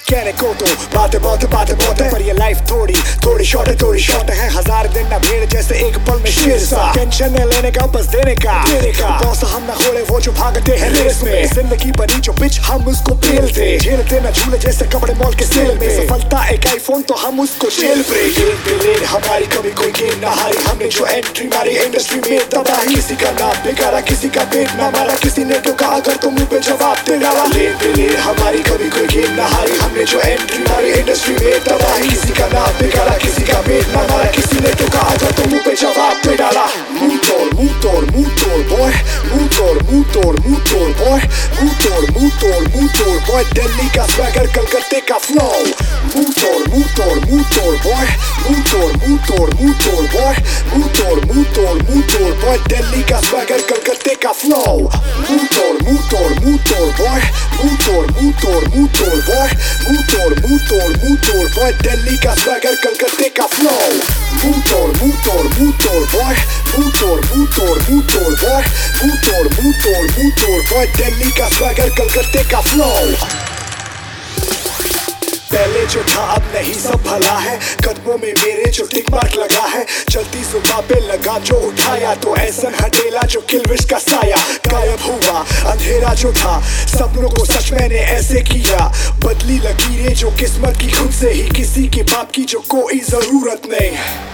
कहने को तो बातें बहुत है, पर ये लाइफ थोड़ी शॉर्ट है। हजार दिन ना भीड़ जैसे एक पल में शेर सा, टेंशन न लेने का बस देने का बॉस हम ना खोले वो जो भागते हैं रेस में। जिंदगी बनी जो पिच हम उसको पेलते, झेलते ना झूले जैसे कपड़े मॉल के सेल में। सफलता एक आईफोन तो हम उसको जेल ब्रेक हमारी कभी कोई गेम ना हारी। हमने जो एंट्री मारी इंडस्ट्री में तबाही, किसी का नाम बिगाड़ा किसी का पेट ना मारा, किसी ने तो कहा अगर तुम मुंह पे जवाब दे डाला। ले हमारी कभी कोई गेम ना हारी। हमने जो एंट्री मारी इंडस्ट्री में तबाही, किसी का नाम बिगाड़ा किसी का पेट ना मारा, किसी ने तो कहा अगर तुम मुंह पे जवाब दे डाला। मुंह तोड़ बॉय, मुंह तोड़ बॉय, दिल्ली का स्वैगर कलकत्ते का फ्लो। मुंह तोड़ बॉय, मुंह तोड़ बॉय, दिल्ली का स्वैगर कलकत्ते का फ्लो। मुंह तोड़ बॉय, मुंह तोड़ बॉय, दिल्ली का स्वैगर कलकत्ते का फ्लो। मुंह तोड़ बॉय, दिल्ली का स्वैगर कलकत्ते का फ्लो। पहले जो था अब नहीं सब भला है, कदमों में मेरे जो टिक मार्क लगा है। चलती सुबह पे लगा जो उठाया, तो ऐसा हटेला जो किलविश का साया। गायब हुआ अंधेरा जो था, सपनों को सच मैंने ऐसे किया। बदली लकीरें जो किस्मत की खुद से ही, किसी के बाप की जो कोई जरूरत नहीं,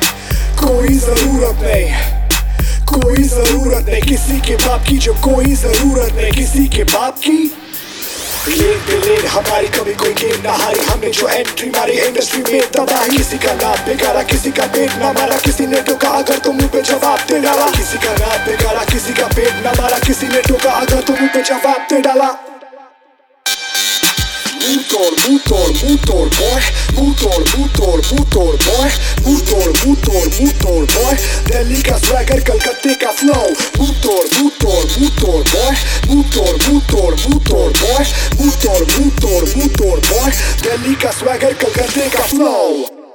किसी के बाप की जो कोई जरूरत नहीं, किसी के बाप की। लेन हमारी कभी कोई गेम ना हारी। हमने जो एंट्री मारी इंडस्ट्री में तबाही, किसी का नाम बिगाड़ा किसी का पेट ना मारा, किसी ने टोका अगर तुम मुंह पे जवाब दे डाला। किसी का नाम बिगाड़ा किसी का पेट ना मारा, किसी ने टोका अगर तुम मुंह पे जवाब दे डाला। मुंह तोड़ बॉय, मुंह तोड़ बॉय, दिल्ली का स्वैगर कलकत्ते का फ्लो। मुंह तोड़ बॉय, दिल्ली का स्वैगर कलकत्ते का फ्लो।